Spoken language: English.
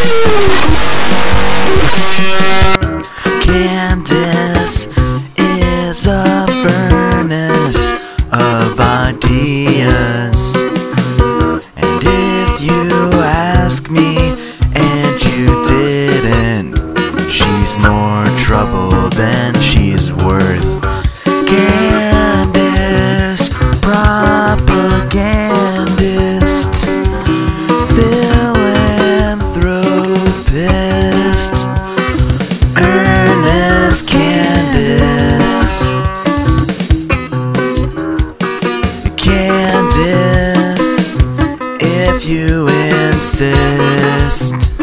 Candace is a furnace of ideas, and if you ask me and you didn't, she's more trouble than she's worth. Candace, propagandist, philanthropist, Ernest Candace. Candace, if you insist.